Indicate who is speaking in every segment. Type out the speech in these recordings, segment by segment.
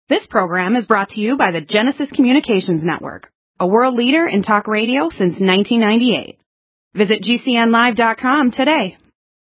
Speaker 1: This program is brought to you by the Genesis Communications Network, a world leader in talk radio since 1998. Visit GCNlive.com today.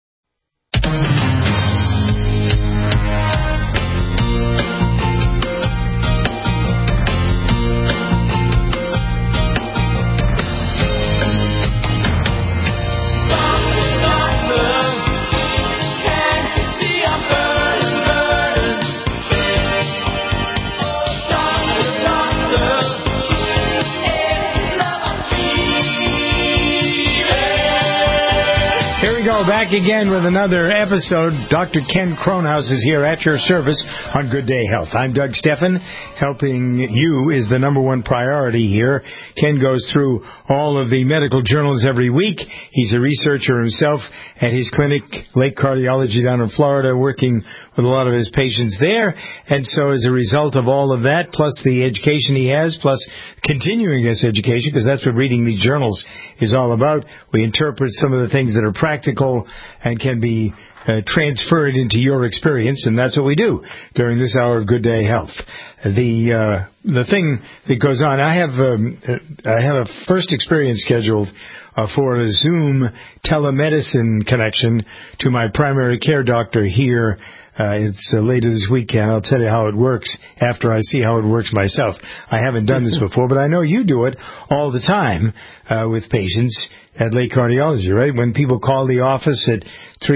Speaker 2: Back again with another episode. Dr. Ken Kronhaus is here at your service on Good Day Health. I'm Doug Steffen. Helping you is the number one priority here. Ken goes through all of the medical journals every week. He's a researcher himself at his clinic, Lake Cardiology down in Florida, working with a lot of his patients there. And so as a result of all of that, plus the education he has, plus continuing his education, because that's what reading these journals is all about, we interpret some of the things that are practical and can be transferred into your experience, and that's what we do during this hour of Good Day Health. The thing that goes on, I have a first experience scheduled for a Zoom telemedicine connection to my primary care doctor here. It's later this weekend. I'll tell you how it works after I see how it works myself. I haven't done this before, but I know you do it all the time with patients at Lake Cardiology, right? When people call the office at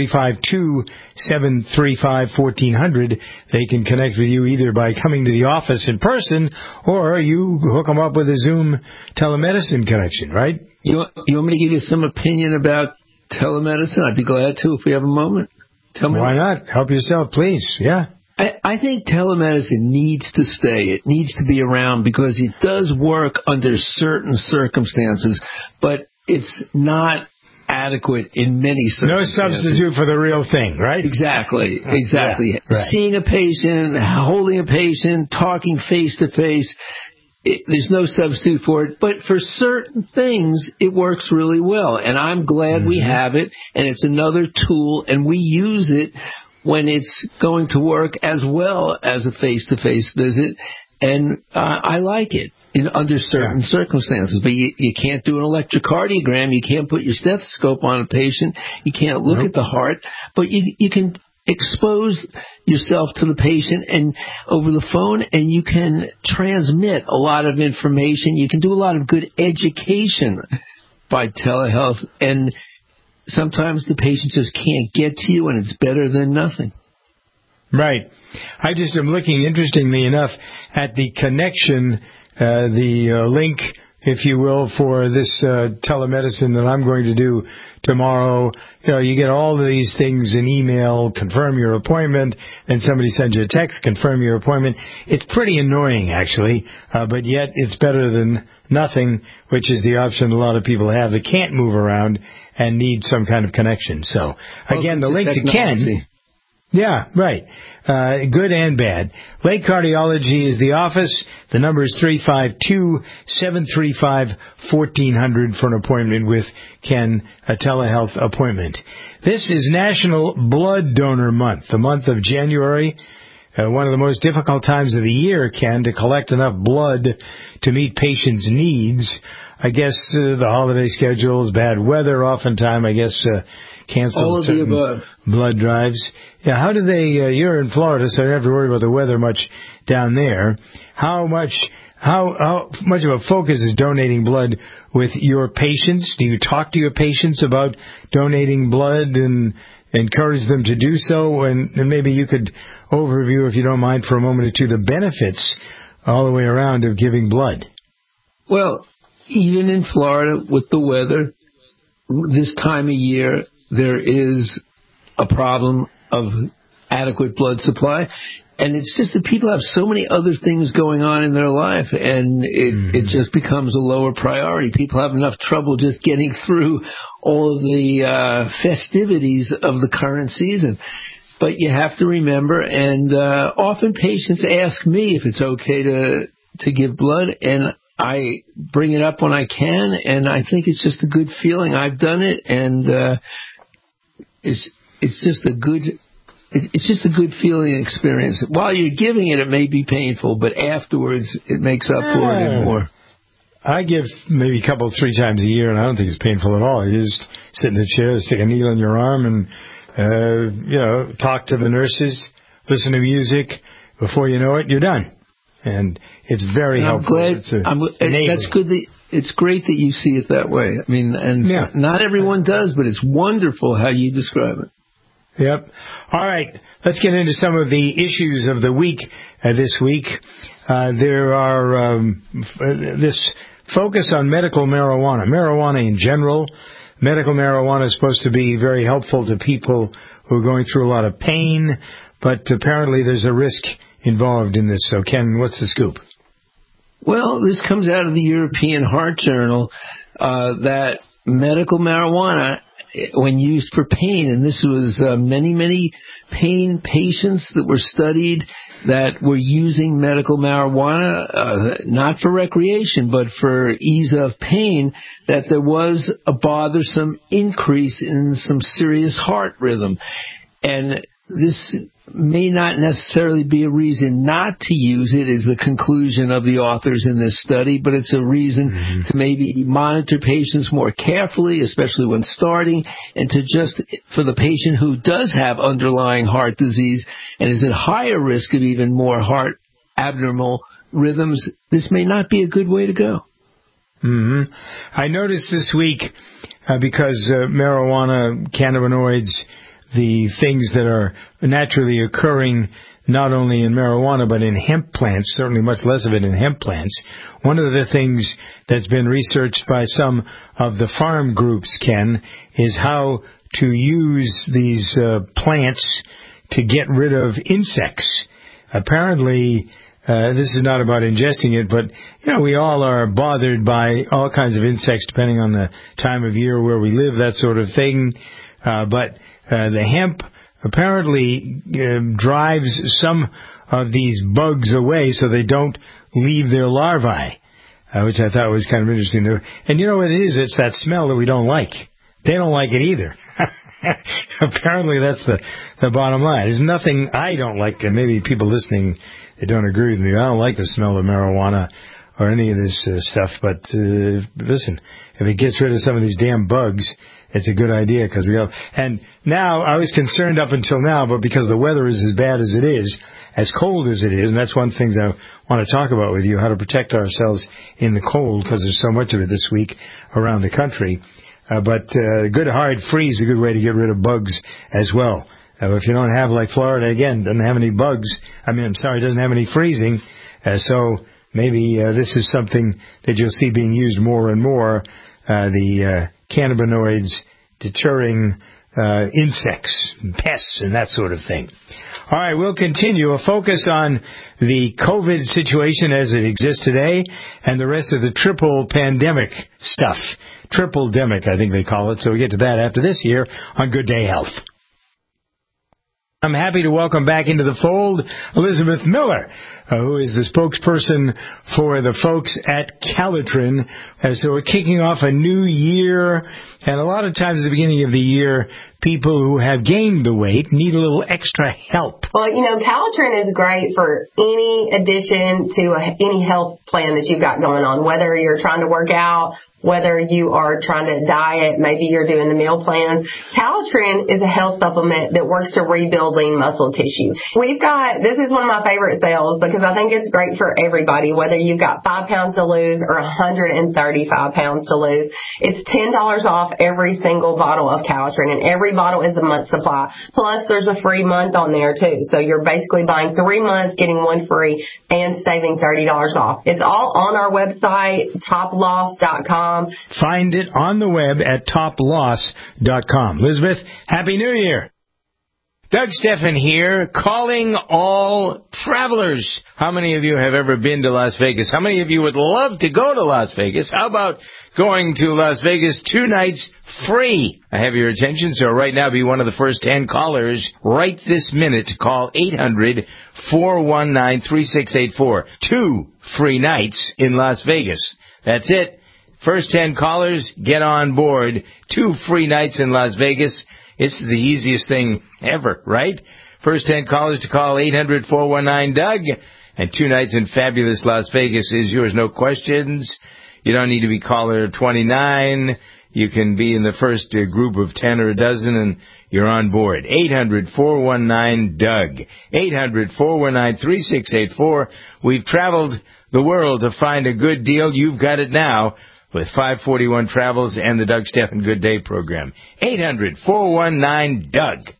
Speaker 2: 352-735-1400, they can connect with you either by coming to the office in person or you hook them up with a Zoom telemedicine connection, right?
Speaker 3: You want me to give you some opinion about telemedicine? I'd be glad to if we have a moment. Tell me.
Speaker 2: Why not? Help yourself, please. Yeah.
Speaker 3: I think telemedicine needs to stay. It needs to be around because it does work under certain circumstances, but it's not adequate in many circumstances.
Speaker 2: No substitute for the real thing, right?
Speaker 3: Exactly.
Speaker 2: Yeah, right.
Speaker 3: Seeing a patient, holding a patient, talking face-to-face, there's no substitute for it. But for certain things, it works really well. And I'm glad we have it, and it's another tool, and we use it when it's going to work as well as a face-to-face visit. And I like it under certain circumstances. But you can't do an electrocardiogram. You can't put your stethoscope on a patient. You can't look at the heart. But you can expose yourself to the patient and over the phone, and you can transmit a lot of information. You can do a lot of good education by telehealth. And sometimes the patient just can't get to you, and it's better than nothing.
Speaker 2: Right. I just am looking, interestingly enough, at the connection, the link, if you will, for this telemedicine that I'm going to do tomorrow. You know, you get all of these things in email, confirm your appointment, and somebody sends you a text, confirm your appointment. It's pretty annoying, actually, but yet it's better than nothing, which is the option a lot of people have that can't move around and need some kind of connection. So, again, the link to Ken... Yeah, right. Good and bad. Lake Cardiology is the office. The number is 352-735-1400 for an appointment with Ken, a telehealth appointment. This is National Blood Donor Month, the month of January. One of the most difficult times of the year, Ken, to collect enough blood to meet patients' needs. I guess the holiday schedules, bad weather, oftentimes, I guess, cancel certain blood drives. Yeah, how do they, you're in Florida, so you don't have to worry about the weather much down there. How much of a focus is donating blood with your patients? Do you talk to your patients about donating blood and encourage them to do so? And maybe you could overview, if you don't mind, for a moment or two, the benefits all the way around of giving blood.
Speaker 3: Well, even in Florida, with the weather, this time of year, there is a problem of adequate blood supply. And it's just that people have so many other things going on in their life, and it just becomes a lower priority. People have enough trouble just getting through all of the festivities of the current season. But you have to remember, and often patients ask me if it's okay to give blood, and I bring it up when I can, and I think it's just a good feeling. I've done it, and it's just a good it's just a good feeling experience. While you're giving it, it may be painful, but afterwards it makes up for it and more.
Speaker 2: I give maybe a couple, 3 times a year, and I don't think it's painful at all. You just sit in the chair, stick a needle in your arm, and talk to the nurses, listen to music. Before you know it, you're done, and it's very helpful.
Speaker 3: That's good. It's great that you see it that way. I mean, and not everyone does, but it's wonderful how you describe it.
Speaker 2: Yep. All right. Let's get into some of the issues of the week this week. There are this focus on medical marijuana. Marijuana in general. Medical marijuana is supposed to be very helpful to people who are going through a lot of pain, but apparently there's a risk involved in this. So, Ken, what's the scoop?
Speaker 3: Well, this comes out of the European Heart Journal that medical marijuana, when used for pain, and this was many pain patients that were studied that were using medical marijuana, not for recreation, but for ease of pain, that there was a bothersome increase in some serious heart rhythm. And this may not necessarily be a reason not to use it, is the conclusion of the authors in this study, but it's a reason to maybe monitor patients more carefully, especially when starting, and to just, for the patient who does have underlying heart disease and is at higher risk of even more heart abnormal rhythms, this may not be a good way to go.
Speaker 2: I noticed this week, because marijuana, cannabinoids, the things that are naturally occurring not only in marijuana but in hemp plants, certainly much less of it in hemp plants. One of the things that's been researched by some of the farm groups, Ken, is how to use these plants to get rid of insects. Apparently, this is not about ingesting it, but we all are bothered by all kinds of insects depending on the time of year where we live, that sort of thing. But the hemp apparently drives some of these bugs away so they don't leave their larvae, which I thought was kind of interesting. And you know what it is? It's that smell that we don't like. They don't like it either. Apparently that's the bottom line. There's nothing I don't like, and maybe people listening that don't agree with me. I don't like the smell of marijuana or any of this stuff, but listen, if it gets rid of some of these damn bugs, it's a good idea, because we have. And now, I was concerned up until now, but because the weather is as bad as it is, as cold as it is, and that's one of the things I want to talk about with you, how to protect ourselves in the cold, because there's so much of it this week around the country. But good hard freeze is a good way to get rid of bugs as well. If you don't have, like Florida, again, doesn't have any bugs, doesn't have any freezing, so maybe this is something that you'll see being used more and more, the cannabinoids deterring insects, pests, and that sort of thing. All right, we'll continue. A focus on the COVID situation as it exists today and the rest of the triple pandemic stuff. Triple-demic, I think they call it. So we get to that after this here on Good Day Health. I'm happy to welcome back into the fold Elizabeth Miller, who is the spokesperson for the folks at Calitrin. So we're kicking off a new year, and a lot of times at the beginning of the year, people who have gained the weight need a little extra help.
Speaker 4: Well, Calitrin is great for any addition to any health plan that you've got going on, whether you're trying to work out, whether you are trying to diet, maybe you're doing the meal plans. Calitrin is a health supplement that works to rebuilding muscle tissue. This is one of my favorite sales because I think it's great for everybody, whether you've got 5 pounds to lose or 135 pounds to lose. It's $10 off every single bottle of Calitrin, and every bottle is a month supply. Plus, there's a free month on there, too. So you're basically buying 3 months, getting one free, and saving $30 off. It's all on our website, toploss.com.
Speaker 2: Find it on the web at toploss.com. Elizabeth, Happy New Year. Doug Steffen here, calling all travelers. How many of you have ever been to Las Vegas? How many of you would love to go to Las Vegas? How about going to Las Vegas 2 nights free? I have your attention, so right now be one of the first 10 callers right this minute to call 800-419-3684. 2 free nights in Las Vegas. That's it. First 10 callers, get on board. 2 free nights in Las Vegas. It's the easiest thing ever, right? First 10 callers to call 800-419-DOUG. And 2 nights in fabulous Las Vegas is yours, no questions. You don't need to be caller 29. You can be in the first group of 10 or a dozen, and you're on board. 800-419-DOUG. 800-419-3684. We've traveled the world to find a good deal. You've got it now with 541 Travels and the Doug Stephan Good Day program. 800-419-DOUG.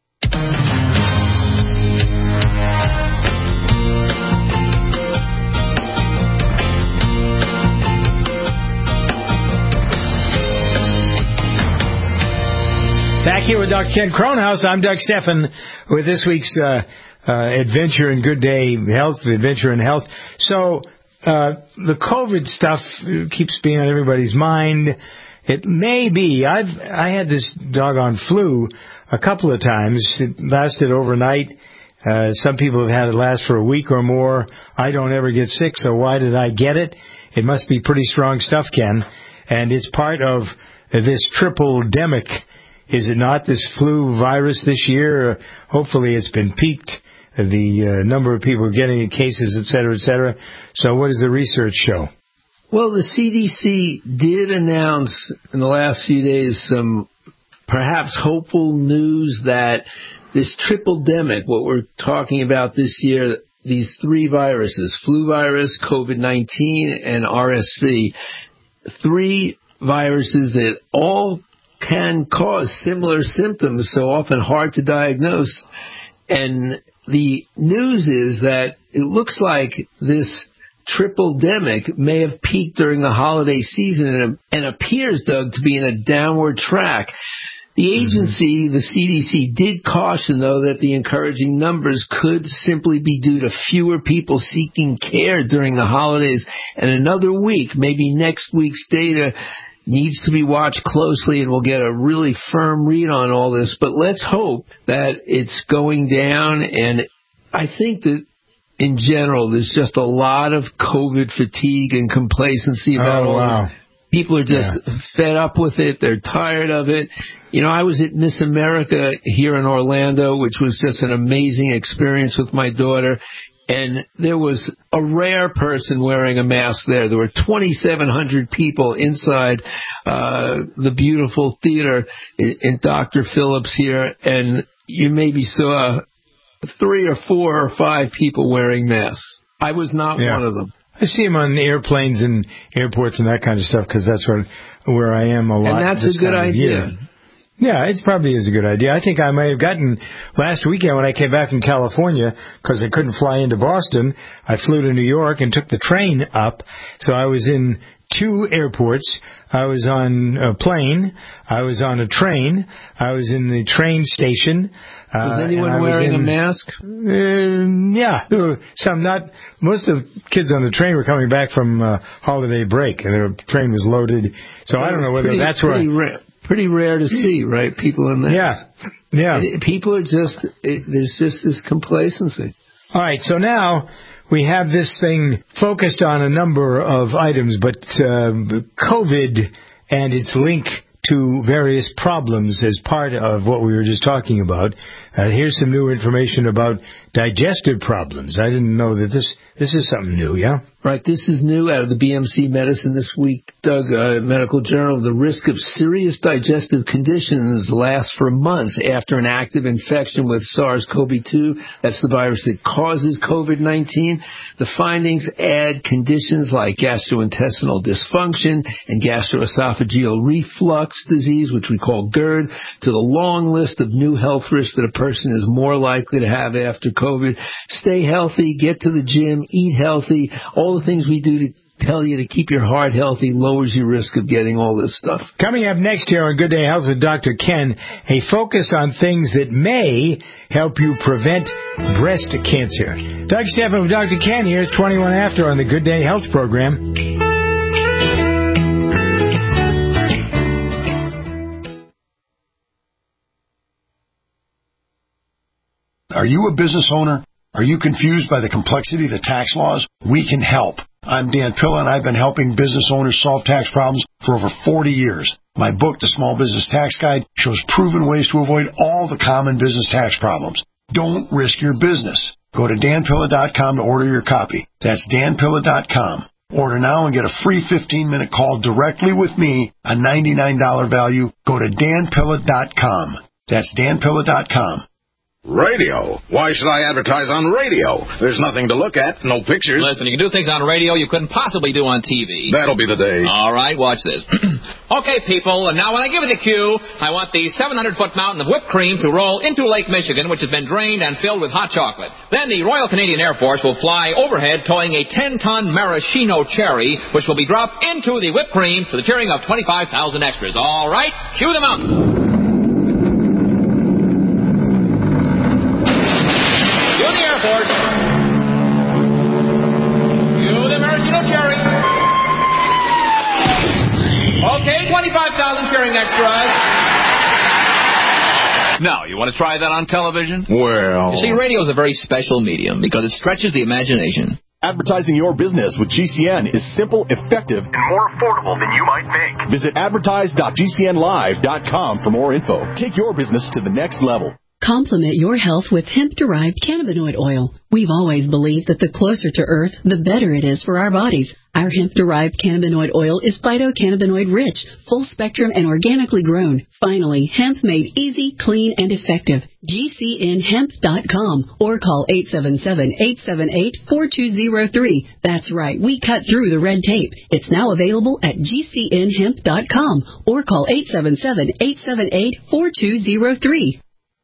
Speaker 2: Back here with Dr. Ken Kronhaus, I'm Doug Stephan with this week's Adventure in Good Day Health, Adventure in Health. So the COVID stuff keeps being on everybody's mind. It may be. I had this doggone flu a couple of times. It lasted overnight. Some people have had it last for a week or more. I don't ever get sick, so why did I get it? It must be pretty strong stuff, Ken. And it's part of this triple-demic. Is it not, this flu virus this year? Hopefully it's been peaked, the number of people getting it, cases, et cetera, et cetera. So what does the research show?
Speaker 3: Well, the CDC did announce in the last few days some perhaps hopeful news that this triple-demic, what we're talking about this year, these 3 viruses, flu virus, COVID-19, and RSV, 3 viruses that all can cause similar symptoms, so often hard to diagnose. And the news is that it looks like this triple-demic may have peaked during the holiday season and appears, Doug, to be in a downward track. The agency, the CDC, did caution, though, that the encouraging numbers could simply be due to fewer people seeking care during the holidays. And another week, maybe next week's data, needs to be watched closely, and we'll get a really firm read on all this. But let's hope that it's going down. And I think that in general, there's just a lot of COVID fatigue and complacency about all this. People are just fed up with it. They're tired of it. You know, I was at Miss America here in Orlando, which was just an amazing experience with my daughter. And there was a rare person wearing a mask there. There were 2,700 people inside the beautiful theater in Dr. Phillips here, and you maybe saw 3 or 4 or 5 people wearing masks. I was not one of them.
Speaker 2: I see them on airplanes and airports and that kind of stuff because that's where I am a lot.
Speaker 3: And that's a good idea.
Speaker 2: Yeah, it probably is a good idea. I think I may have gotten last weekend when I came back from California because I couldn't fly into Boston. I flew to New York and took the train up. So I was in 2 airports. I was on a plane. I was on a train. I was in the train station.
Speaker 3: Was anyone wearing a mask?
Speaker 2: Yeah, there were some. Not most of the kids on the train were coming back from holiday break, and the train was loaded. So I don't know whether that's where.
Speaker 3: Pretty rare to see, right? People in masks.
Speaker 2: Yeah.
Speaker 3: People are just, there's just this complacency.
Speaker 2: All right, so now we have this thing focused on a number of items, but COVID and its link to various problems as part of what we were just talking about. Here's some new information about digestive problems. I didn't know that this is something new, yeah?
Speaker 3: Right, this is new out of the BMC Medicine this week, Doug, Medical Journal. The risk of serious digestive conditions lasts for months after an active infection with SARS-CoV-2. That's the virus that causes COVID-19. The findings add conditions like gastrointestinal dysfunction and gastroesophageal reflux disease, which we call GERD, to the long list of new health risks that a person is more likely to have after COVID. Stay healthy, get to the gym, eat healthy, all the things we do to tell you to keep your heart healthy lowers your risk of getting all this stuff.
Speaker 2: Coming up next here on Good Day Health with Dr. Ken, a focus on things that may help you prevent breast cancer. Doug Stephan with Dr. Ken here. It's 21 after on the Good Day Health program.
Speaker 5: Are you a business owner? Are you confused by the complexity of the tax laws? We can help. I'm Dan Pilla, and I've been helping business owners solve tax problems for over 40 years. My book, The Small Business Tax Guide, shows proven ways to avoid all the common business tax problems. Don't risk your business. Go to danpilla.com to order your copy. That's danpilla.com. Order now and get a free 15-minute call directly with me, a $99 value. Go to danpilla.com. That's danpilla.com.
Speaker 6: Radio? Why should I advertise on radio? There's nothing to look at, no pictures.
Speaker 7: Listen, you can do things on radio you couldn't possibly do on TV.
Speaker 6: That'll be the day.
Speaker 7: All right, watch this. Okay, people, and now when I give you the cue, I want the 700-foot mountain of whipped cream to roll into Lake Michigan, which has been drained and filled with hot chocolate. Then the Royal Canadian Air Force will fly overhead towing a 10-ton maraschino cherry, which will be dropped into the whipped cream to the cheering of 25,000 extras. All right, cue the mountain. Okay, 25,000 cheering extras. Now, you want to try that on television?
Speaker 6: Well...
Speaker 7: You see, radio is a very special medium because it stretches the imagination.
Speaker 8: Advertising your business with GCN is simple, effective, and more affordable than you might think. Visit advertise.gcnlive.com for more info. Take your business to the next level.
Speaker 9: Complement your health with hemp-derived cannabinoid oil. We've always believed that the closer to Earth, the better it is for our bodies. Our hemp-derived cannabinoid oil is phytocannabinoid-rich, full-spectrum, and organically grown. Finally, hemp made easy, clean, and effective. GCNhemp.com or call 877-878-4203. That's right, we cut through the red tape. It's now available at GCNhemp.com or call 877-878-4203.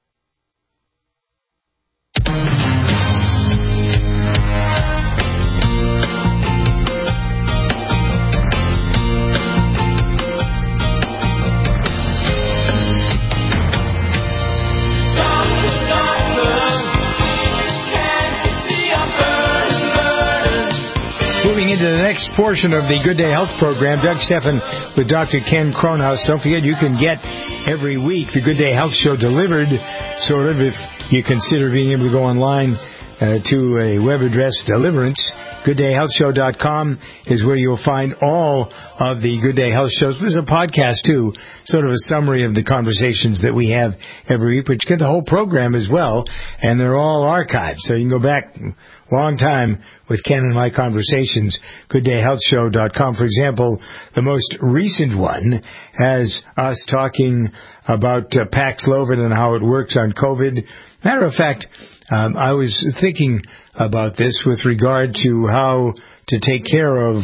Speaker 2: Moving into the next portion of the Good Day Health program, Doug Stephan with Dr. Ken Kronhaus. Don't forget, you can get every week the Good Day Health show delivered, sort of, if you consider being able to go online to a web address, Deliverance. GoodDayHealthShow.com is where you'll find all of the Good Day Health shows. There's a podcast, too, sort of a summary of the conversations that we have every week, but you get the whole program as well, and they're all archived. So you can go back a long time with Ken and my conversations, GoodDayHealthShow.com. For example, the most recent one has us talking about Paxlovid and how it works on COVID. Matter of fact, I was thinking about this with regard to how to take care of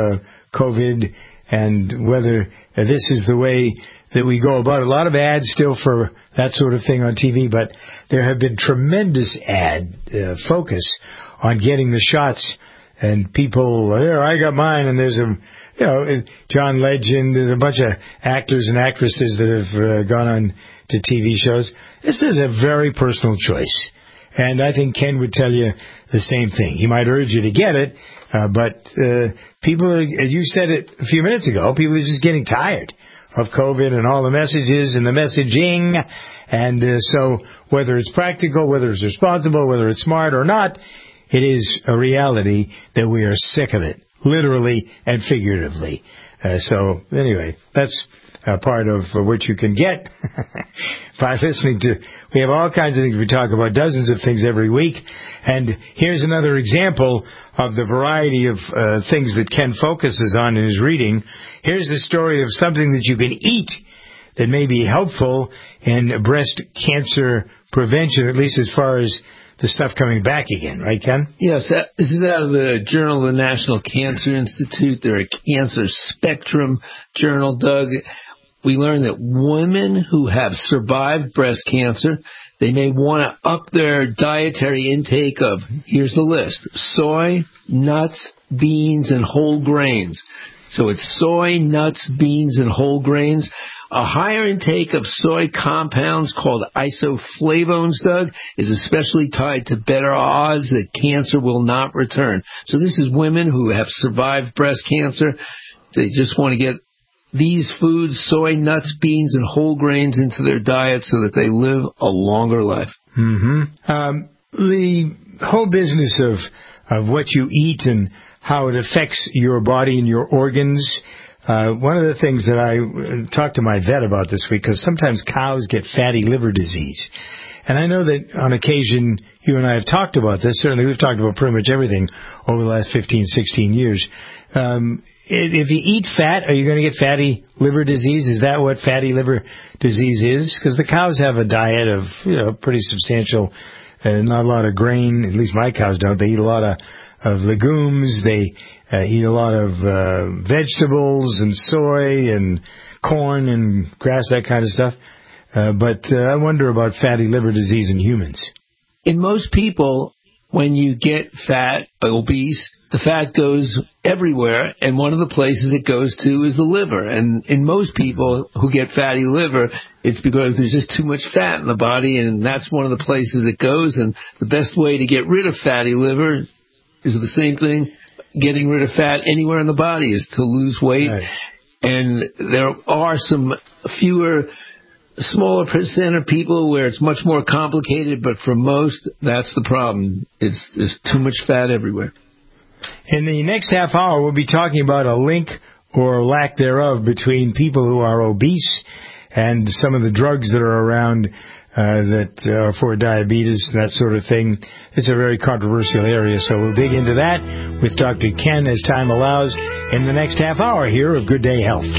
Speaker 2: COVID and whether this is the way that we go about it. A lot of ads still for that sort of thing on TV, but there have been tremendous ad focus on getting the shots, and people, there, I got mine, and there's John Legend, there's a bunch of actors and actresses that have gone on to TV shows. This is a very personal choice. And I think Ken would tell you the same thing. He might urge you to get it, but people, you said it a few minutes ago, people are just getting tired of COVID and all the messages and the messaging. And so whether it's practical, whether it's responsible, whether it's smart or not, it is a reality that we are sick of it, literally and figuratively. So anyway, that's part of what you can get by listening to. We have all kinds of things. We talk about dozens of things every week. And here's another example of the variety of things that Ken focuses on in his reading. Here's the story of something that you can eat that may be helpful in breast cancer prevention, at least as far as the stuff coming back again, right, Ken?
Speaker 3: Yes, this is out of the Journal of the National Cancer Institute. They're a cancer spectrum journal, Doug. We learned that women who have survived breast cancer, they may want to up their dietary intake of, here's the list, soy, nuts, beans, and whole grains. So it's soy, nuts, beans, and whole grains. A higher intake of soy compounds called isoflavones, Doug, is especially tied to better odds that cancer will not return. So this is women who have survived breast cancer. They just want to get these foods, soy, nuts, beans, and whole grains into their diet so that they live a longer life.
Speaker 2: Mm-hmm. The whole business of what you eat and how it affects your body and your organs. One of the things that I talked to my vet about this week, because sometimes cows get fatty liver disease. And I know that on occasion you and I have talked about this. Certainly we've talked about pretty much everything over the last 15, 16 years. If you eat fat, are you going to get fatty liver disease? Is that what fatty liver disease is? Because the cows have a diet of, pretty substantial, not a lot of grain. At least my cows don't. They eat a lot of legumes. They eat a lot of vegetables and soy and corn and grass, that kind of stuff. But I wonder about fatty liver disease in humans.
Speaker 3: In most people, when you get fat, obese, the fat goes everywhere, and one of the places it goes to is the liver. And in most people who get fatty liver, it's because there's just too much fat in the body, and that's one of the places it goes. And the best way to get rid of fatty liver is the same thing. Getting rid of fat anywhere in the body is to lose weight. Right. And there are smaller percent of people where it's much more complicated, but for most, that's the problem. There's too much fat everywhere.
Speaker 2: In the next half hour, we'll be talking about a link or lack thereof between people who are obese and some of the drugs that are around that are for diabetes, that sort of thing. It's a very controversial area, so we'll dig into that with Dr. Ken as time allows in the next half hour here of Good Day Health.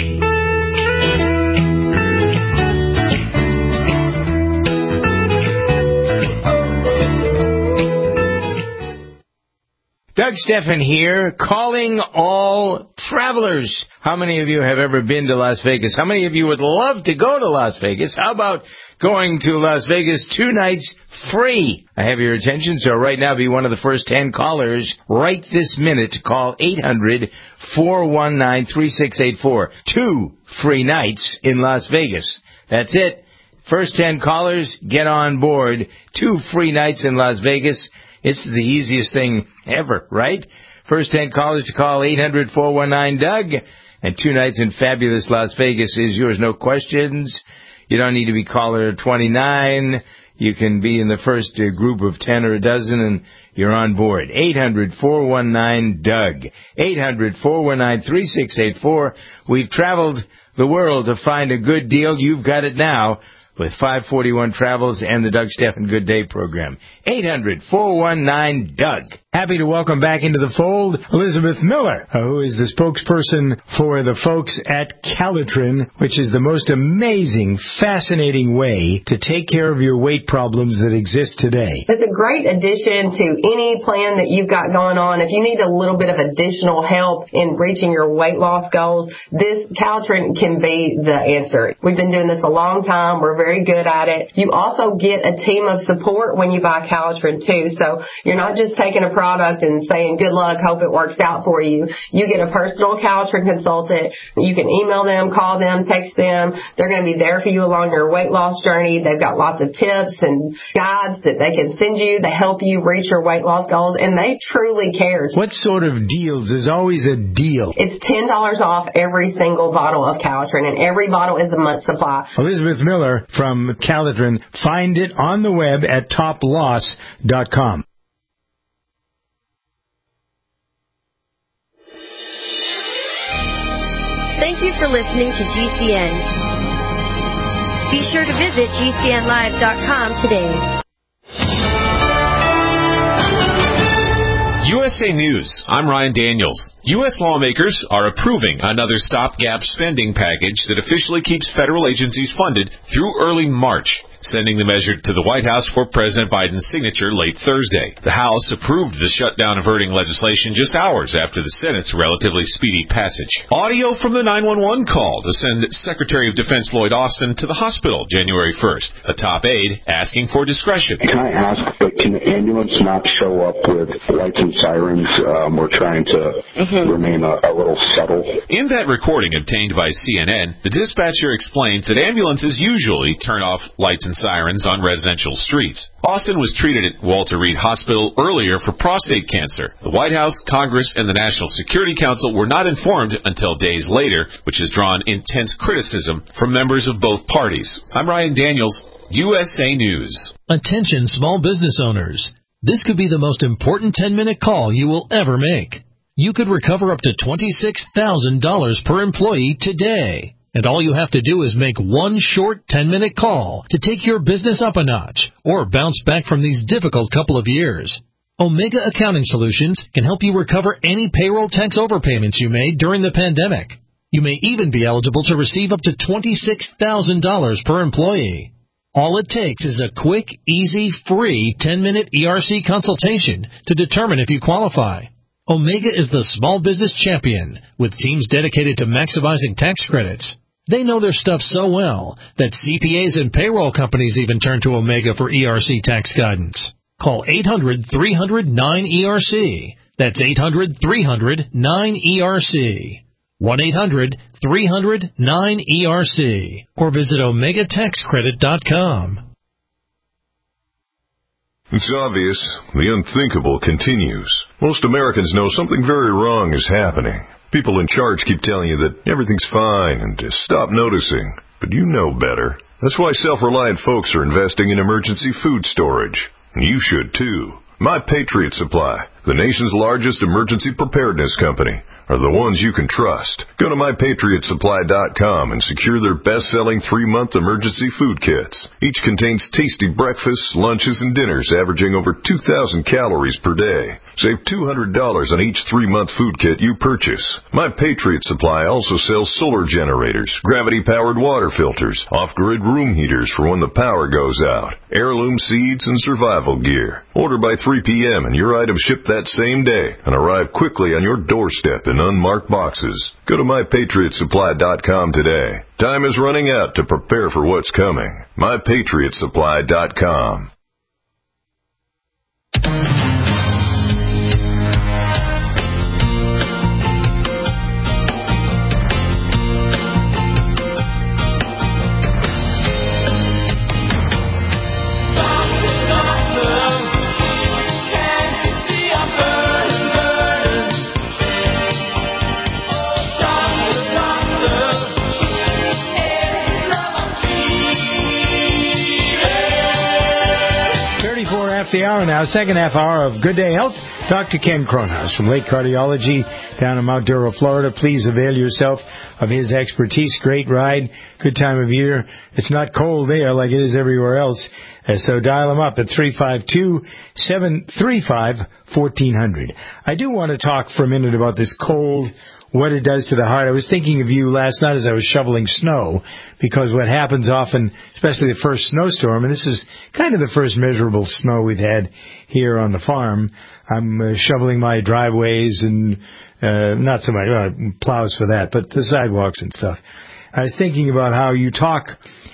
Speaker 2: Doug Steffen here, calling all travelers. How many of you have ever been to Las Vegas? How many of you would love to go to Las Vegas? How about going to Las Vegas 2 nights free? I have your attention, so right now be one of the first 10 callers right this minute to call 800-419-3684. 2 free nights in Las Vegas. That's it. First 10 callers, get on board. 2 free nights in Las Vegas. It's the easiest thing ever, right? First 10 callers to call 800-419-DOUG. And 2 nights in fabulous Las Vegas is yours. No questions. You don't need to be caller 29. You can be in the first group of 10 or a dozen, and you're on board. 800-419-DOUG. 800-419-3684. We've traveled the world to find a good deal. You've got it now with 541 Travels and the Doug Steffen Good Day program. 800-419-DOUG. Happy to welcome back into the fold Elizabeth Miller, who is the spokesperson for the folks at Calitrin, which is the most amazing, fascinating way to take care of your weight problems that exist today.
Speaker 4: It's a great addition to any plan that you've got going on. If you need a little bit of additional help in reaching your weight loss goals, this Calitrin can be the answer. We've been doing this a long time. We're very good at it. You also get a team of support when you buy Calitrin too. So you're not just taking a product and saying good luck, hope it works out for you. You get a personal Calitrin consultant. You can email them, call them, text them. They're going to be there for you along your weight loss journey. They've got lots of tips and guides that they can send you to help you reach your weight loss goals, and they truly care.
Speaker 2: What sort of deals? There's always a deal.
Speaker 4: It's $10 off every single bottle of Calitrin, and every bottle is a month supply.
Speaker 2: Elizabeth Miller from Calitrin. Find it on the web at toploss.com.
Speaker 10: Thank you for listening to GCN. Be sure to visit GCNlive.com today.
Speaker 11: USA News, I'm Ryan Daniels. U.S. lawmakers are approving another stopgap spending package that officially keeps federal agencies funded through early March, sending the measure to the White House for President Biden's signature late Thursday. The House approved the shutdown-averting legislation just hours after the Senate's relatively speedy passage. Audio from the 911 call to send Secretary of Defense Lloyd Austin to the hospital January 1st. A top aide asking for discretion.
Speaker 12: Can I ask, can the ambulance not show up with lights and sirens? We're trying to remain a little subtle.
Speaker 11: In that recording obtained by CNN, the dispatcher explains that ambulances usually turn off lights and sirens on residential streets. Austin was treated at Walter Reed Hospital earlier for prostate cancer. The White House, Congress, and the National Security Council were not informed until days later, which has drawn intense criticism from members of both parties. I'm Ryan Daniels, USA News.
Speaker 13: Attention small business owners. This could be the most important 10-minute call you will ever make. You could recover up to $26,000 per employee today. And all you have to do is make one short 10-minute call to take your business up a notch or bounce back from these difficult couple of years. Omega Accounting Solutions can help you recover any payroll tax overpayments you made during the pandemic. You may even be eligible to receive up to $26,000 per employee. All it takes is a quick, easy, free 10-minute ERC consultation to determine if you qualify. Omega is the small business champion with teams dedicated to maximizing tax credits. They know their stuff so well that CPAs and payroll companies even turn to Omega for ERC tax guidance. Call 800-300-9ERC. That's 800-300-9ERC. 1-800-300-9ERC. Or visit OmegaTaxCredit.com.
Speaker 14: It's obvious. The unthinkable continues. Most Americans know something very wrong is happening. People in charge keep telling you that everything's fine and to stop noticing. But you know better. That's why self-reliant folks are investing in emergency food storage. And you should too. My Patriot Supply, the nation's largest emergency preparedness company, are the ones you can trust. Go to MyPatriotSupply.com and secure their best-selling 3-month emergency food kits. Each contains tasty breakfasts, lunches, and dinners averaging over 2,000 calories per day. Save $200 on each 3-month food kit you purchase. My Patriot Supply also sells solar generators, gravity-powered water filters, off-grid room heaters for when the power goes out, heirloom seeds, and survival gear. Order by 3 p.m. and your items ship that same day and arrive quickly on your doorstep in unmarked boxes. Go to MyPatriotSupply.com today. Time is running out to prepare for what's coming. MyPatriotSupply.com.
Speaker 2: The hour now, second half hour of Good Day Health. Dr. Ken Cronhaus from Lake Cardiology down in Mount Duro, Florida. Please avail yourself of his expertise. Great ride, good time of year. It's not cold there like it is everywhere else. So dial him up at 352-735-1400. I do want to talk for a minute about this cold, what it does to the heart. I was thinking of you last night as I was shoveling snow, because what happens often, especially the first snowstorm, and this is kind of the first measurable snow we've had here on the farm. I'm shoveling my driveways and not so much plows for that, but the sidewalks and stuff. I was thinking about how you talk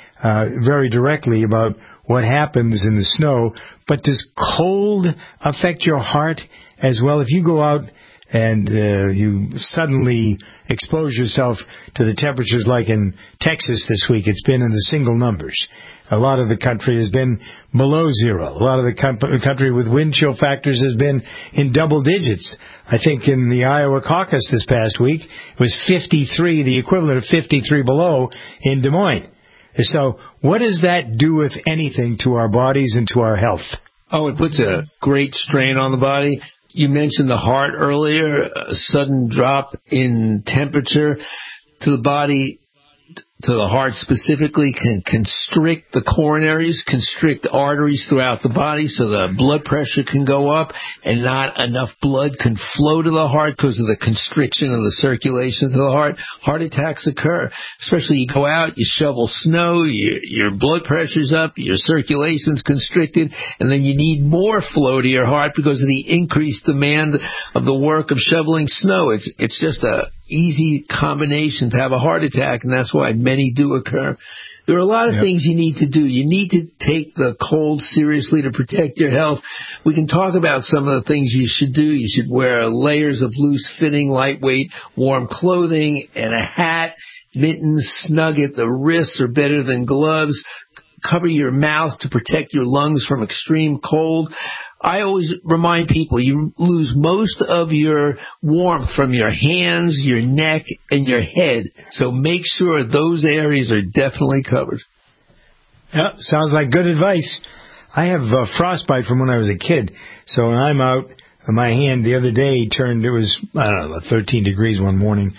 Speaker 2: very directly about what happens in the snow, but does cold affect your heart as well? If you go out and you suddenly expose yourself to the temperatures like in Texas this week, it's been in the single numbers. A lot of the country has been below zero. A lot of the country with wind chill factors has been in double digits. I think in the Iowa caucus this past week, it was 53, the equivalent of 53 below in Des Moines. So what does that do, if anything, to our bodies and to our health?
Speaker 3: Oh, it puts a great strain on the body. You mentioned the heart earlier, a sudden drop in temperature to the body, to the heart specifically, can constrict the coronaries, constrict arteries throughout the body, so the blood pressure can go up and not enough blood can flow to the heart because of the constriction of the circulation to the heart. Heart attacks occur, especially you go out, you shovel snow, your blood pressure's up, your circulation's constricted, and then you need more flow to your heart because of the increased demand of the work of shoveling snow. It's just a easy combination to have a heart attack, and that's why many do occur. There are a lot of things you need to do. You need to take the cold seriously to protect your health. We can talk about some of the things you should do. You should wear layers of loose-fitting, lightweight, warm clothing and a hat. Mittens snug at the wrists are better than gloves. Cover your mouth to protect your lungs from extreme cold. I always remind people you lose most of your warmth from your hands, your neck, and your head. So make sure those areas are definitely covered.
Speaker 2: Yeah, sounds like good advice. I have frostbite from when I was a kid. So when I'm out, my hand the other day turned, it was, 13 degrees one morning.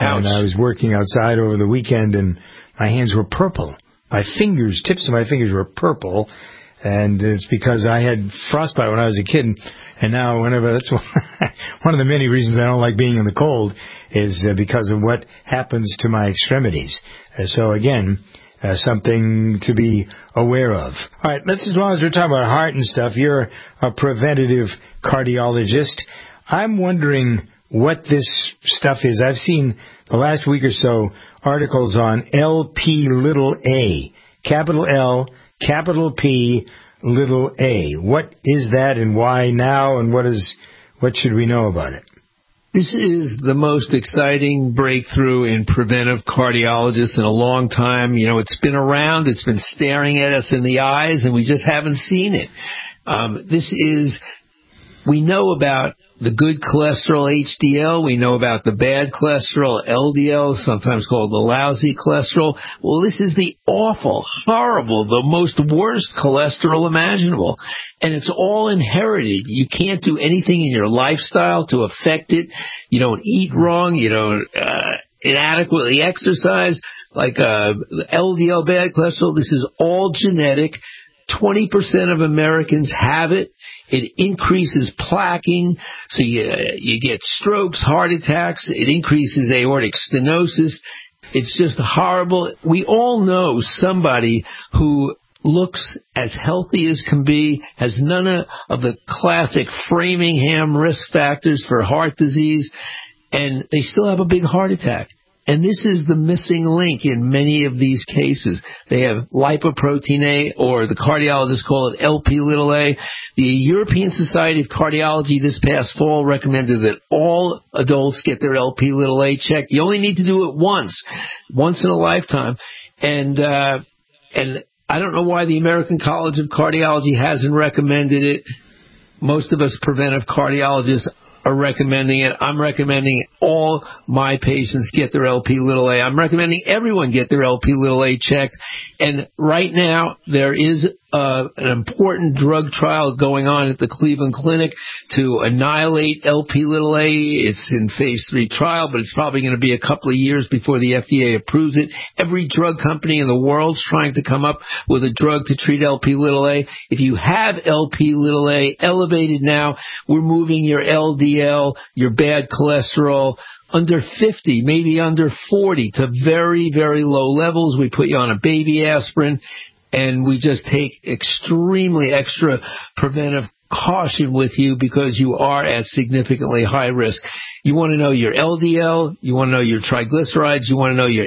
Speaker 2: And I was working outside over the weekend, and my hands were purple. My fingers, tips of my fingers were purple, and it's because I had frostbite when I was a kid, and now that's one of the many reasons I don't like being in the cold is because of what happens to my extremities. So again, something to be aware of. All right, as long as we're talking about heart and stuff, you're a preventative cardiologist. I'm wondering what this stuff is. I've seen the last week or so articles on Lp(a), capital L, capital P, little a. What is that and why now, and what should we know about it?
Speaker 3: This is the most exciting breakthrough in preventive cardiologists in a long time. You know, it's been around, it's been staring at us in the eyes, and we just haven't seen it. We know about the good cholesterol, HDL. We know about the bad cholesterol, LDL, sometimes called the lousy cholesterol. Well, this is the awful, horrible, the most worst cholesterol imaginable. And it's all inherited. You can't do anything in your lifestyle to affect it. You don't eat wrong. You don't inadequately exercise. Like LDL, bad cholesterol, this is all genetic. 20% of Americans have it. It increases plaquing, so you get strokes, heart attacks. It increases aortic stenosis. It's just horrible. We all know somebody who looks as healthy as can be, has none of the classic Framingham risk factors for heart disease, and they still have a big heart attack. And this is the missing link in many of these cases. They have lipoprotein A, or the cardiologists call it Lp(a). The European Society of Cardiology this past fall recommended that all adults get their Lp(a) checked. You only need to do it once in a lifetime. And I don't know why the American College of Cardiology hasn't recommended it. Most of us preventive cardiologists are recommending it. I'm recommending all my patients get their Lp(a). I'm recommending everyone get their Lp(a) checked. And right now, there is an important drug trial going on at the Cleveland Clinic to annihilate Lp(a). It's in phase 3 trial, but it's probably going to be a couple of years before the FDA approves it. Every drug company in the world's trying to come up with a drug to treat Lp(a). If you have Lp(a) elevated now, we're moving your LDL, your bad cholesterol, under 50, maybe under 40 to very, very low levels. We put you on a baby aspirin, and we just take extremely extra preventive caution with you because you are at significantly high risk. You want to know your LDL, you want to know your triglycerides, you want to know your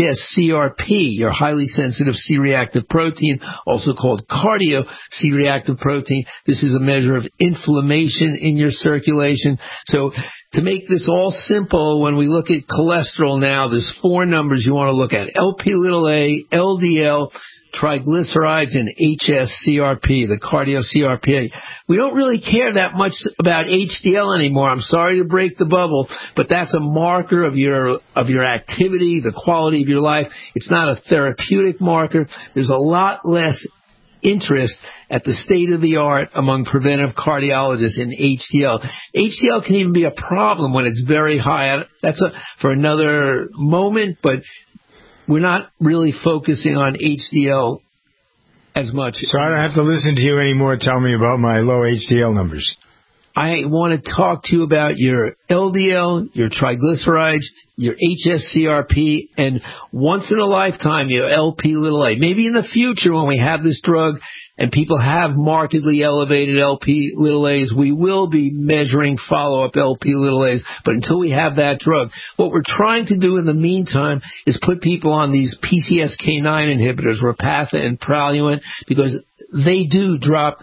Speaker 3: HSCRP, your highly sensitive C-reactive protein, also called cardio C-reactive protein. This is a measure of inflammation in your circulation. So to make this all simple, when we look at cholesterol now, there's 4 numbers you want to look at: Lp(a), LDL, triglycerides, and HSCRP, the cardio CRP. We don't really care that much about HDL anymore. I'm sorry to break the bubble, but that's a marker of your activity, the quality of your life. It's not a therapeutic marker. There's a lot less interest at the state of the art among preventive cardiologists in HDL. HDL can even be a problem when it's very high. That's for another moment, but we're not really focusing on HDL as much.
Speaker 2: So I don't have to listen to you anymore tell me about my low HDL numbers.
Speaker 3: I want to talk to you about your LDL, your triglycerides, your HSCRP, and once in a lifetime, your Lp(a). Maybe in the future when we have this drug and people have markedly elevated Lp(a)s, we will be measuring follow-up Lp(a)s. But until we have that drug, what we're trying to do in the meantime is put people on these PCSK9 inhibitors, Repatha and Praluent, because they do drop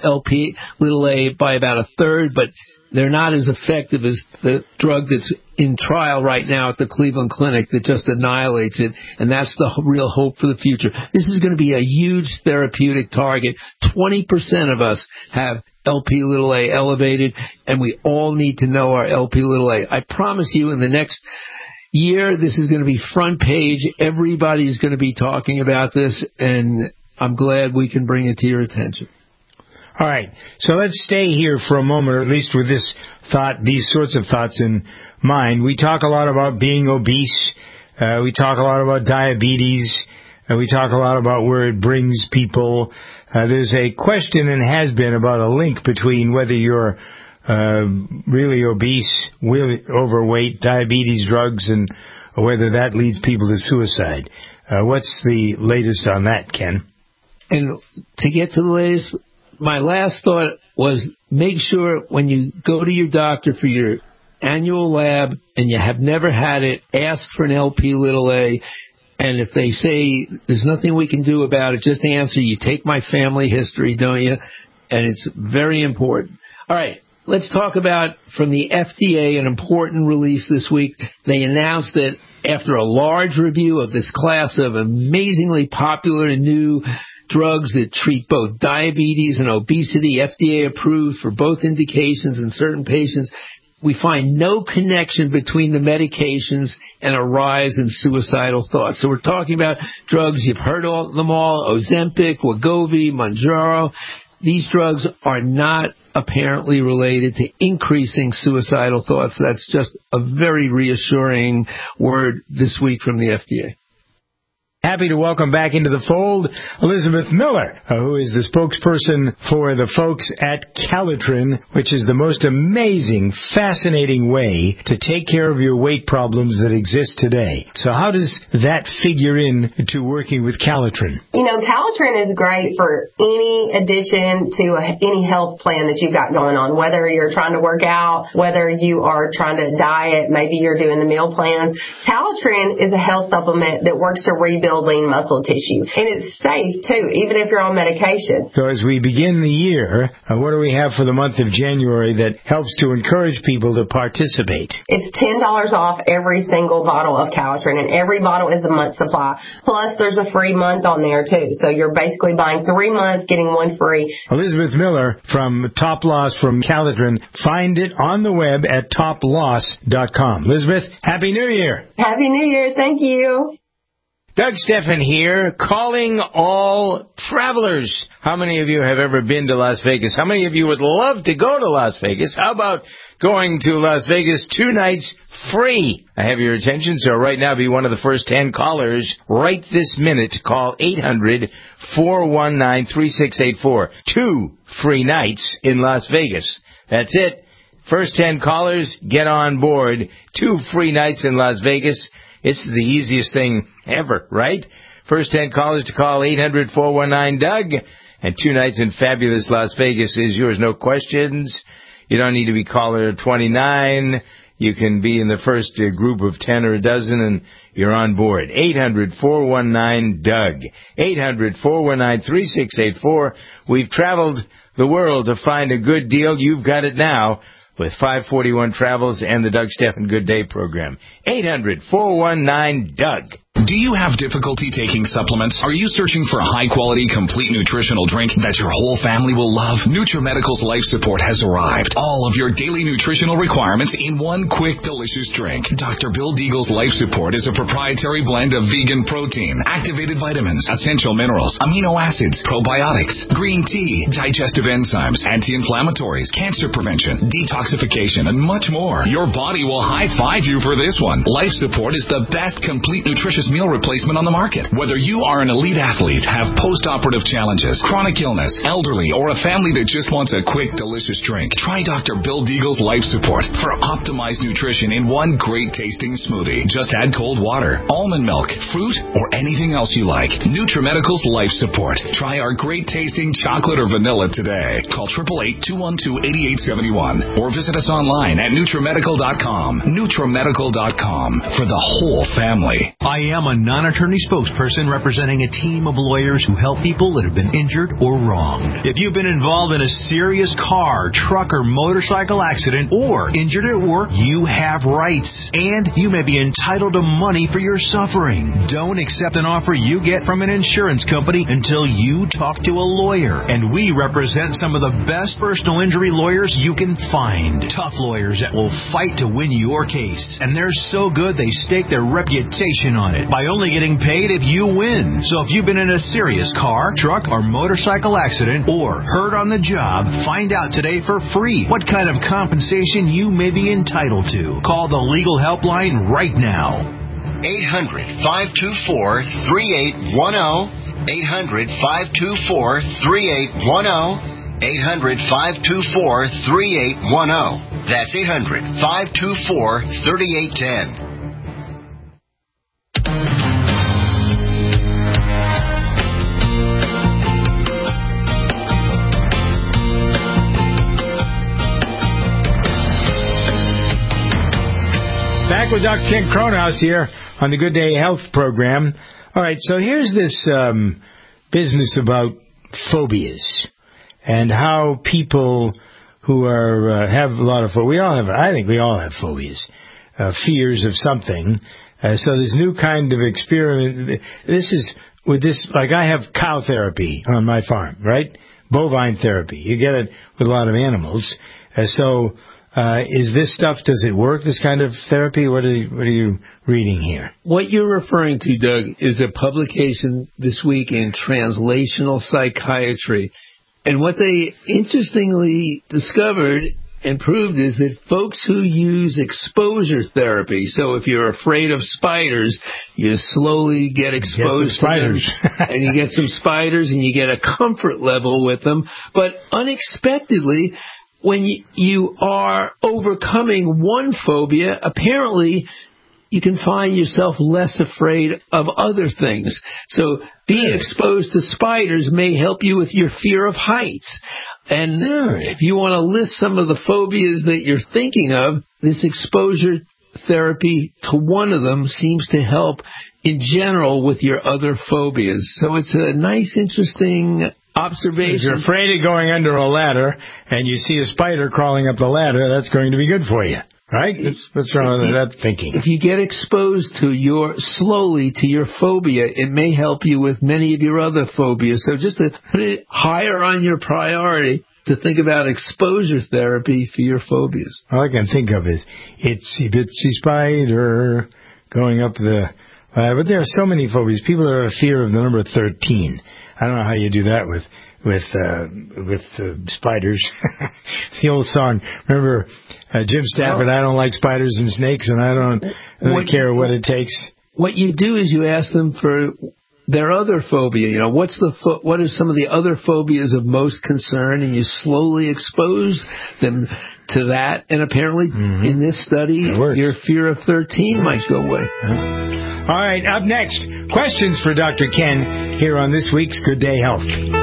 Speaker 3: Lp(a) by about a third, but they're not as effective as the drug that's in trial right now at the Cleveland Clinic that just annihilates it, and that's the real hope for the future. This is going to be a huge therapeutic target. 20% of us have Lp(a) elevated, and we all need to know our Lp(a). I promise you in the next year, this is going to be front page. Everybody's going to be talking about this, and I'm glad we can bring it to your attention.
Speaker 2: All right, so let's stay here for a moment, or at least with this thought, these sorts of thoughts in mind. We talk a lot about being obese. We talk a lot about diabetes. We talk a lot about where it brings people. There's a question, and has been, about a link between whether you're really obese, really overweight, diabetes, drugs, and whether that leads people to suicide. What's the latest on that, Ken?
Speaker 3: And to get to the latest, my last thought was make sure when you go to your doctor for your annual lab and you have never had it, ask for an LP(a). And if they say there's nothing we can do about it, just answer, you take my family history, don't you? And it's very important. All right, let's talk about from the FDA, an important release this week. They announced that after a large review of this class of amazingly popular and new drugs that treat both diabetes and obesity, FDA approved for both indications in certain patients, we find no connection between the medications and a rise in suicidal thoughts. So we're talking about drugs, you've heard them all, Ozempic, Wegovy, Mounjaro. These drugs are not apparently related to increasing suicidal thoughts. That's just a very reassuring word this week from the FDA.
Speaker 2: Happy to welcome back into the fold Elizabeth Miller, who is the spokesperson for the folks at Calitrin, which is the most amazing, fascinating way to take care of your weight problems that exist today. So how does that figure in to working with Calitrin?
Speaker 4: You know, Calitrin is great for any addition to any health plan that you've got going on, whether you're trying to work out, whether you are trying to diet, maybe you're doing the meal plans. Calitrin is a health supplement that works to rebuild lean muscle tissue. And it's safe, too, even if you're on medication.
Speaker 2: So as we begin the year, what do we have for the month of January that helps to encourage people to participate?
Speaker 4: It's $10 off every single bottle of Calitrin, and every bottle is a month supply. Plus, there's a free month on there, too. So you're basically buying 3 months, getting one free.
Speaker 2: Elizabeth Miller from Top Loss from Calitrin. Find it on the web at toploss.com. Elizabeth, Happy New Year.
Speaker 4: Happy New Year. Thank you.
Speaker 2: Doug Steffen here, calling all travelers. How many of you have ever been to Las Vegas? How many of you would love to go to Las Vegas? How about going to Las Vegas 2 nights free? I have your attention, so right now be one of the first 10 callers right this minute. Call 800-419-3684. 2 free nights in Las Vegas. That's it. First 10 callers, get on board. 2 free nights in Las Vegas. It's the easiest thing ever, right? First 10 callers to call 800-419-DOUG. And 2 nights in fabulous Las Vegas is yours. No questions. You don't need to be caller 29. You can be in the first group of 10 or a dozen, and you're on board. 800-419-DOUG. 800-419-3684. We've traveled the world to find a good deal. You've got it now with 541 Travels and the Doug Steffen Good Day program. 800-419-DOUG.
Speaker 15: Do you have difficulty taking supplements? Are you searching for a high-quality, complete nutritional drink that your whole family will love? NutriMedical's Life Support has arrived. All of your daily nutritional requirements in one quick, delicious drink. Dr. Bill Deagle's Life Support is a proprietary blend of vegan protein, activated vitamins, essential minerals, amino acids, probiotics, green tea, digestive enzymes, anti-inflammatories, cancer prevention, detoxification, and much more. Your body will high-five you for this one. Life Support is the best complete nutritious meal replacement on the market. Whether you are an elite athlete, have post-operative challenges, chronic illness, elderly, or a family that just wants a quick, delicious drink, try Dr. Bill Deagle's Life Support for optimized nutrition in one great tasting smoothie. Just add cold water, almond milk, fruit, or anything else you like. NutriMedical's Life Support. Try our great tasting chocolate or vanilla today. Call 888-212-8871 or visit us online at NutriMedical.com. NutriMedical.com for the whole family.
Speaker 16: I am a non-attorney spokesperson representing a team of lawyers who help people that have been injured or wronged. If you've been involved in a serious car, truck, or motorcycle accident or injured at work, you have rights, and you may be entitled to money for your suffering. Don't accept an offer you get from an insurance company until you talk to a lawyer, and we represent some of the best personal injury lawyers you can find. Tough lawyers that will fight to win your case, and they're so good they stake their reputation on it. it by only getting paid if you win. So if you've been in a serious car, truck, or motorcycle accident or hurt on the job, find out today for free what kind of compensation you may be entitled to. Call the legal helpline right now.
Speaker 17: 800-524-3810. 800-524-3810. 800-524-3810. That's 800-524-3810.
Speaker 2: Back with Dr. Ken Cronhaus here on the Good Day Health program. All right, so here's this business about phobias and how people who are have a lot of phobias, I think we all have phobias, fears of something. So this new kind of experiment, this is with this, like I have cow therapy on my farm, right? Bovine therapy. You get it with a lot of animals. Is this stuff, does it work, this kind of therapy? What are you reading here?
Speaker 3: What you're referring to, Doug, is a publication this week in Translational Psychiatry. And what they interestingly discovered and proved is that folks who use exposure therapy, so if you're afraid of spiders, you slowly get exposed to them, and you get some spiders, and you get a comfort level with them. But unexpectedly, when you are overcoming one phobia, apparently you can find yourself less afraid of other things. So being exposed to spiders may help you with your fear of heights. And if you want to list some of the phobias that you're thinking of, this exposure therapy to one of them seems to help in general with your other phobias. So it's a nice, interesting observation. If
Speaker 2: you're afraid of going under a ladder and you see a spider crawling up the ladder, that's going to be good for you, right? What's wrong with that thinking?
Speaker 3: If you get exposed slowly to your phobia, it may help you with many of your other phobias. So just to put it higher on your priority, to think about exposure therapy for your phobias.
Speaker 2: All I can think of is itsy bitsy spider going up the but there are so many phobias. People have a fear of the number 13. I don't know how you do that with spiders. The old song. Remember Jim Stafford? I don't like spiders and snakes, and I don't care what it takes.
Speaker 3: What you do is you ask them for their other phobia. You know, what are some of the other phobias of most concern, and you slowly expose them to that. And apparently, in this study, your fear of 13 might go away.
Speaker 2: All right, up next, questions for Dr. Ken here on this week's Good Day Health.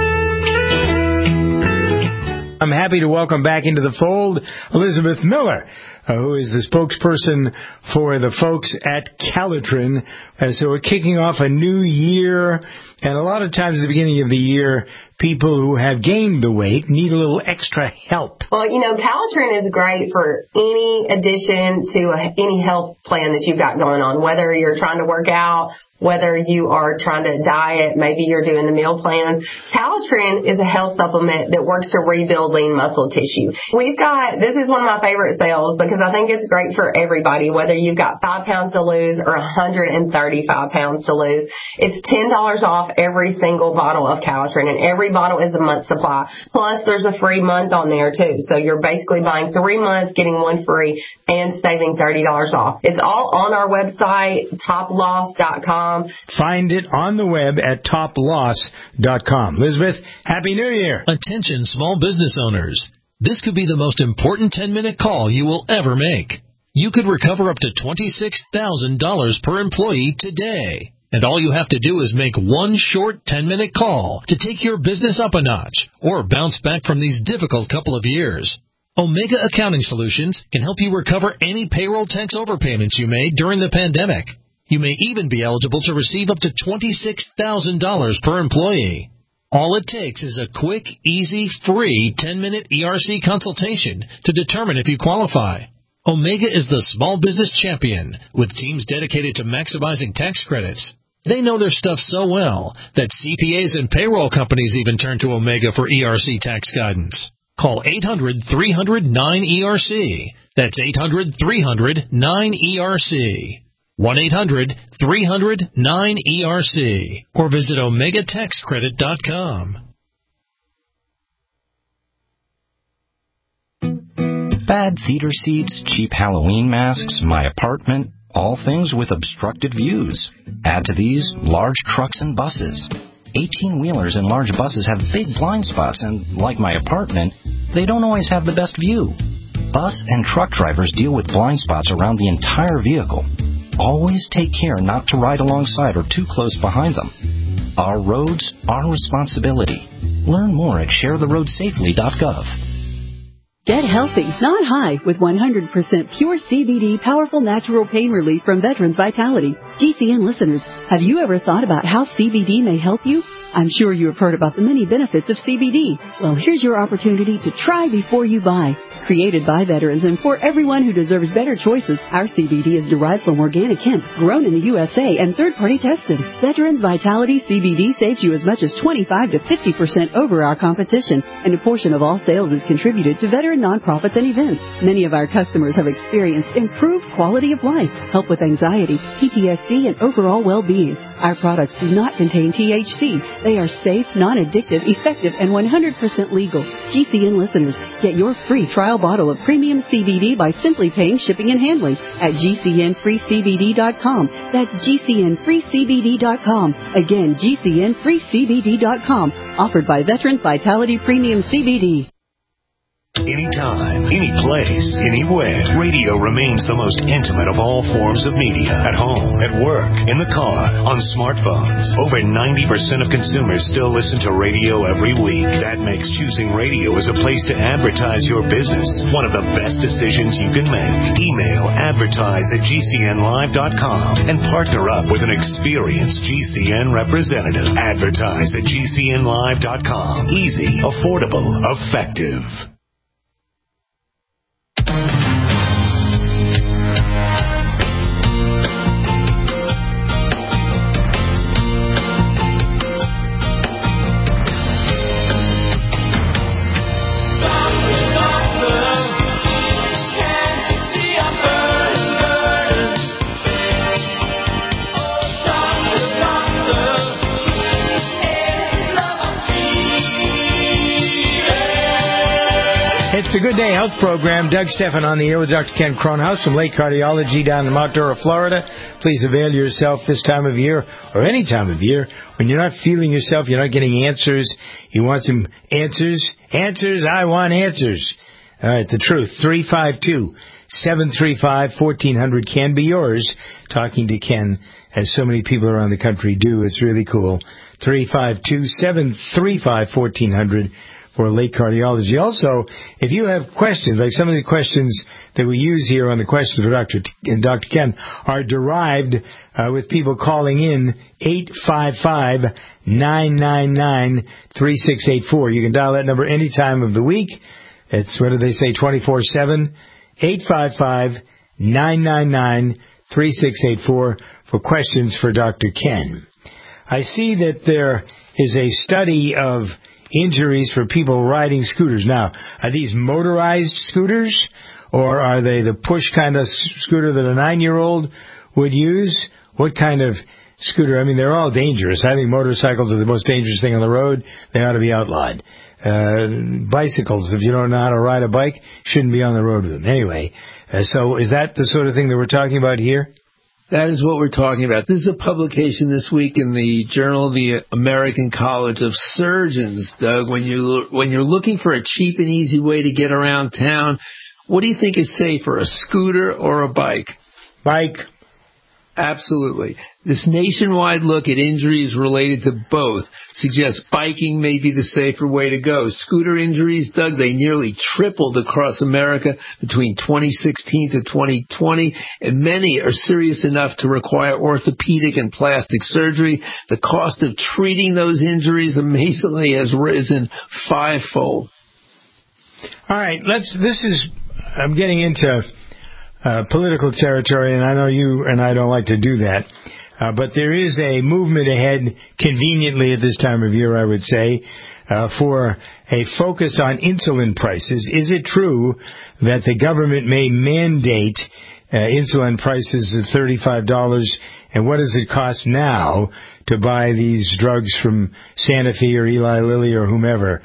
Speaker 2: I'm happy to welcome back into the fold Elizabeth Miller, who is the spokesperson for the folks at Calitrin. So we're kicking off a new year, and a lot of times at the beginning of the year, people who have gained the weight need a little extra help.
Speaker 4: Well, Calitrin is great for any addition to any health plan that you've got going on, whether you're trying to work out, whether you are trying to diet, maybe you're doing the meal plans. Calitrin is a health supplement that works to rebuild lean muscle tissue. This is one of my favorite sales because I think it's great for everybody, whether you've got 5 pounds to lose or 135 pounds to lose. It's $10 off every single bottle of Calitrin, and every bottle is a month's supply. Plus, there's a free month on there, too. So you're basically buying 3 months, getting one free, and saving $30 off. It's all on our website, toploss.com.
Speaker 2: Find it on the web at toploss.com. Elizabeth, Happy New Year.
Speaker 13: Attention small business owners. This could be the most important 10-minute call you will ever make. You could recover up to $26,000 per employee today. And all you have to do is make one short 10-minute call to take your business up a notch or bounce back from these difficult couple of years. Omega Accounting Solutions can help you recover any payroll tax overpayments you made during the pandemic. You may even be eligible to receive up to $26,000 per employee. All it takes is a quick, easy, free 10-minute ERC consultation to determine if you qualify. Omega is the small business champion with teams dedicated to maximizing tax credits. They know their stuff so well that CPAs and payroll companies even turn to Omega for ERC tax guidance. Call 800-300-9ERC. That's 800-300-9ERC. 1-800-300-9ERC or visit OmegaTaxCredit.com.
Speaker 18: Bad theater seats, cheap Halloween masks, my apartment, all things with obstructed views. Add to these large trucks and buses. 18-wheelers and large buses have big blind spots, and like my apartment, they don't always have the best view. Bus and truck drivers deal with blind spots around the entire vehicle. Always take care not to ride alongside or too close behind them. Our roads, our responsibility. Learn more at sharetheroadsafely.gov.
Speaker 9: Get healthy, not high, with 100% pure CBD powerful natural pain relief from Veterans Vitality. GCN listeners, have you ever thought about how CBD may help you? I'm sure you have heard about the many benefits of CBD. Well, here's your opportunity to try before you buy. Created by veterans and for everyone who deserves better choices, our CBD is derived from organic hemp, grown in the USA, and third-party tested. Veterans Vitality CBD saves you as much as 25 to 50% over our competition, and a portion of all sales is contributed to veteran nonprofits and events. Many of our customers have experienced improved quality of life, help with anxiety, PTSD, and overall well-being. Our products do not contain THC. They are safe, non-addictive, effective, and 100% legal. GCN listeners, get your free trial bottle of premium CBD by simply paying shipping and handling at GCNFreeCBD.com. That's GCNFreeCBD.com. Again, GCNFreeCBD.com. Offered by Veterans Vitality Premium CBD.
Speaker 19: Anytime, any place, anywhere, radio remains the most intimate of all forms of media. At home, at work, in the car, on smartphones. Over 90% of consumers still listen to radio every week. That makes choosing radio as a place to advertise your business one of the best decisions you can make. Email advertise@GCNlive.com and partner up with an experienced GCN representative. Advertise at GCNlive.com. Easy, affordable, effective.
Speaker 2: It's the Good Day Health Program. Doug Stephan on the air with Dr. Ken Cronhaus from Lake Cardiology down in Mount Dora, Florida. Please avail yourself this time of year or any time of year when you're not feeling yourself, you're not getting answers. You want some answers? Answers? I want answers. All right, the truth. 352-735-1400 can be yours. Talking to Ken, as so many people around the country do. It's really cool. 352-735-1400. For Lake Cardiology. Also, if you have questions, like some of the questions that we use here on the questions for Dr. Ken are derived with people calling in 855-999-3684. You can dial that number any time of the week. It's, what do they say, 24/7. 855-999-3684 for questions for Dr. Ken. I see that there is a study of injuries for people riding scooters. Now, are these motorized scooters, or are they the push kind of scooter that a 9-year-old would use? What kind of scooter? I mean, they're all dangerous. I think motorcycles are the most dangerous thing on the road. They ought to be outlawed. Bicycles, if you don't know how to ride a bike, shouldn't be on the road with them. Anyway, so is that the sort of thing that we're talking about here?
Speaker 3: That is what we're talking about. This is a publication this week in the Journal of the American College of Surgeons, Doug. When you're looking for a cheap and easy way to get around town, what do you think is safer, a scooter or a bike?
Speaker 2: Bike.
Speaker 3: Absolutely. This nationwide look at injuries related to both suggests biking may be the safer way to go. Scooter injuries, Doug, they nearly tripled across America between 2016 to 2020, and many are serious enough to require orthopedic and plastic surgery. The cost of treating those injuries amazingly has risen 5-fold.
Speaker 2: All right, I'm getting into political territory, and I know you and I don't like to do that. But there is a movement ahead, conveniently at this time of year, I would say, for a focus on insulin prices. Is it true that the government may mandate insulin prices of $35, and what does it cost now to buy these drugs from Sanofi or Eli Lilly or whomever?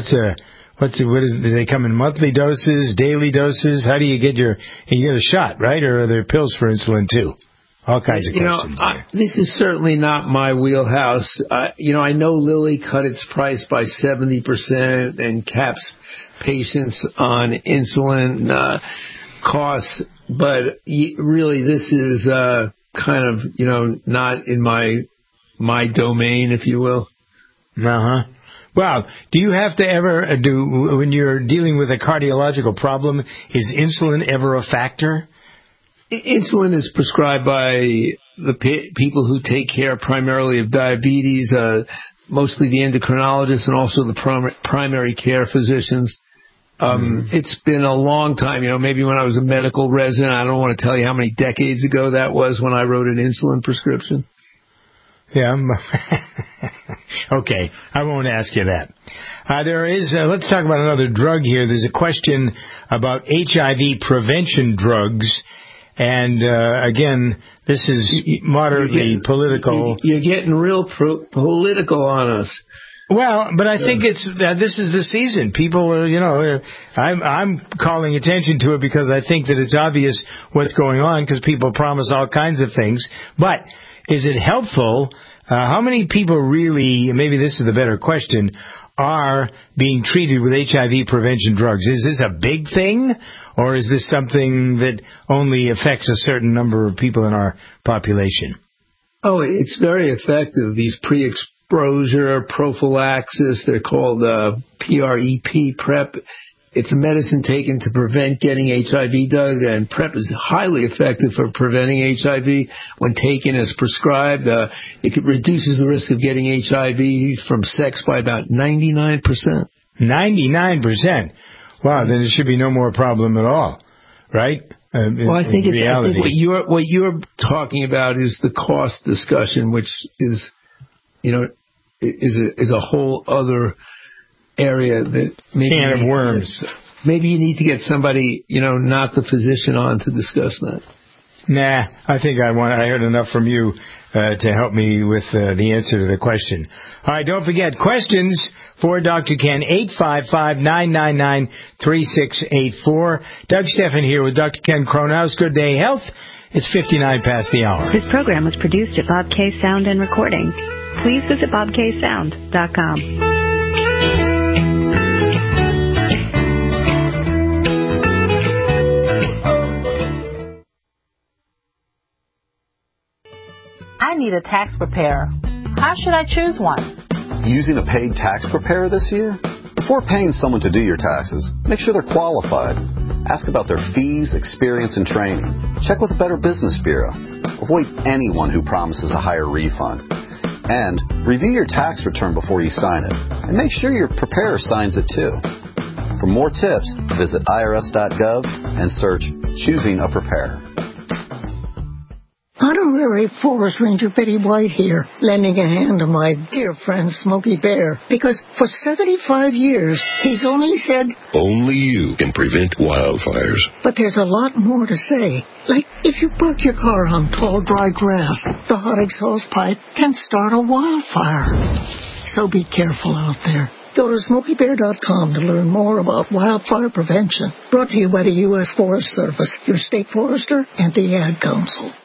Speaker 2: Do they come in monthly doses, daily doses? How do you get you get a shot, right? Or are there pills for insulin too? All kinds of questions.
Speaker 3: This is certainly not my wheelhouse. I know Lilly cut its price by 70% and caps patients on insulin costs, but really this is kind of, not in my domain, if you will.
Speaker 2: Uh-huh. Well, do you have to ever when you're dealing with a cardiological problem, is insulin ever a factor?
Speaker 3: Insulin is prescribed by the people who take care primarily of diabetes, mostly the endocrinologists and also the primary care physicians. It's been a long time, maybe when I was a medical resident. I don't want to tell you how many decades ago that was when I wrote an insulin prescription.
Speaker 2: Yeah. Okay, I won't ask you that. Let's talk about another drug here. There's a question about HIV prevention drugs. And, again, this is moderately political.
Speaker 3: You're getting real political on us.
Speaker 2: Well, but I think this is the season. People are, I'm calling attention to it because I think that it's obvious what's going on because people promise all kinds of things. But is it helpful? How many people really, maybe this is the better question, are being treated with HIV prevention drugs? Is this a big thing, or is this something that only affects a certain number of people in our population?
Speaker 3: Oh, it's very effective. These pre-exposure prophylaxis, they're called PrEP. It's a medicine taken to prevent getting HIV, Doug, and PrEP is highly effective for preventing HIV when taken as prescribed. It reduces the risk of getting HIV from sex by about 99%.
Speaker 2: 99%? Wow, then there should be no more problem at all, right?
Speaker 3: Well, I think what you're talking about is the cost discussion, which is, is a whole other area that maybe
Speaker 2: can of worms.
Speaker 3: Maybe you need to get somebody, not the physician on to discuss that.
Speaker 2: Nah, I think I heard enough from you to help me with the answer to the question. All right, don't forget, questions for Dr. Ken, 855-999-3684. Doug Stephan here with Dr. Ken Kronhaus. Good Day Health. It's 59 past the hour.
Speaker 20: This program was produced at Bob K. Sound and Recording. Please visit bobksound.com.
Speaker 21: I need a tax preparer. How should I choose one?
Speaker 22: Using a paid tax preparer this year? Before paying someone to do your taxes, make sure they're qualified. Ask about their fees, experience, and training. Check with the Better Business Bureau. Avoid anyone who promises a higher refund. And review your tax return before you sign it. And make sure your preparer signs it too. For more tips, visit irs.gov and search Choosing a Preparer.
Speaker 23: Honorary Forest Ranger Betty White here, lending a hand to my dear friend Smokey Bear, because for 75 years, he's only said,
Speaker 24: only you can prevent wildfires.
Speaker 23: But there's a lot more to say. Like, if you park your car on tall, dry grass, the hot exhaust pipe can start a wildfire. So be careful out there. Go to SmokeyBear.com to learn more about wildfire prevention. Brought to you by the U.S. Forest Service, your state forester, and the Ad Council.